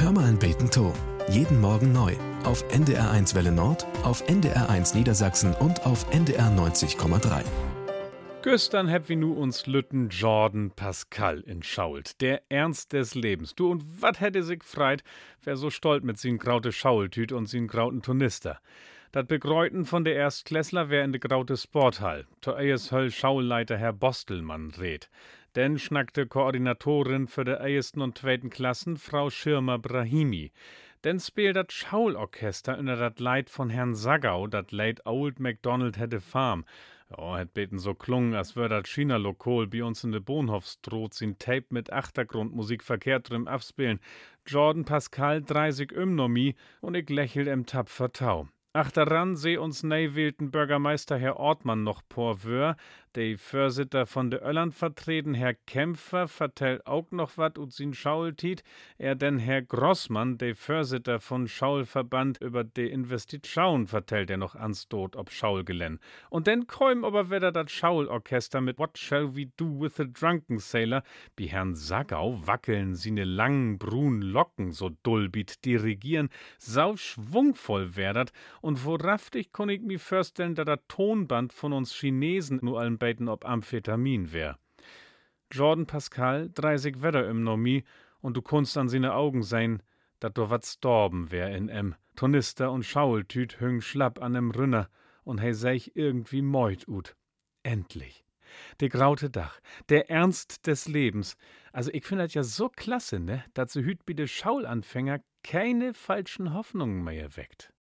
Hör mal ein Beten to. Jeden Morgen neu. Auf NDR1 Welle Nord, auf NDR1 Niedersachsen und auf NDR 90,3. Gestern heb wir nu uns Lütten Jordan Pascal in Schault. Der Ernst des Lebens. Du, und wat hätte sich freit, wer so stolz mit sin graute Schaultüt und sin grauten Turnister. Dat Begreuten von der Erstklässler wär in de graute Sporthall. To eies höll Schaulleiter Herr Bostelmann red. Denn schnackte Koordinatorin für de ersten und zweiten Klassen Frau Schirmer Brahimi. Denn spielt dat Schaulorchester unter dat Leid von Herrn Saggau, dat Late Old MacDonald hätte Farm. Ja, het beten so klungen, als wär dat China-Lokal bei uns in de Bohnhofstroth sin Tape mit Achtergrundmusik verkehrt drin abspielen. Jordan Pascal 30 Nomie und ich lächel im tapfer Tau. Achteran seh uns neiwählten Bürgermeister Herr Ortmann noch porwör, de Vorsitter von de Ölland vertreten, Herr Kämpfer, vertellt auch noch wat ut sin Schaultit, denn Herr Grossmann, de Vorsitter von Schaulverband, über de Investitschauen vertellt noch anstot ob Schaulgelänn. Und denn käum aber wieder dat Schaulorchester mit What Shall We Do with the Drunken Sailor, bi Herrn Saggau wackeln sine langen, brun Locken so dullbit dirigieren, sau schwungvoll werdert, und woraffig konn ich mi vorstellen, da dat Tonband von uns Chinesen nur allen beten ob Amphetamin wär. Jordan Pascal 30 Wetter Nomie und du kunst an sine Augen sein, dat do wat storben wär in Tornister und Schaultüt hüng schlapp an Rünner und hei sech irgendwie meut ut. Endlich. De graute Dach, der Ernst des Lebens. Also ich find das ja so klasse, ne, dat so hüt bi de Schaulanfänger keine falschen Hoffnungen mehr weckt.